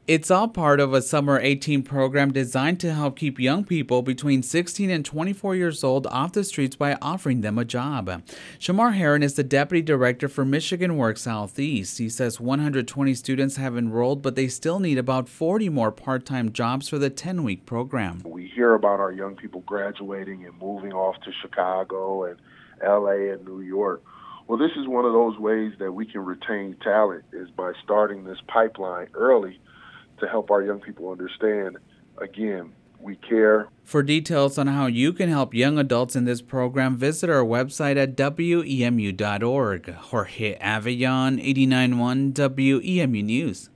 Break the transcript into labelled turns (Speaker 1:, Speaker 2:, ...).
Speaker 1: It's all part of a Summer 18 program designed to help keep young people between 16 and 24 years old off the streets by offering them a job. Shamar Heron is the deputy director for Michigan Works Southeast. He says 120 students have enrolled, but they still need about 40 more part-time jobs for the 10-week program.
Speaker 2: We hear about our young people graduating and moving off to Chicago and LA and New York. Well, this is one of those ways that we can retain talent is by starting this pipeline early to help our young people understand, again, we care.
Speaker 1: For details on how you can help young adults in this program, visit our website at WEMU.org. Jorge Avellon, 89.1 WEMU News.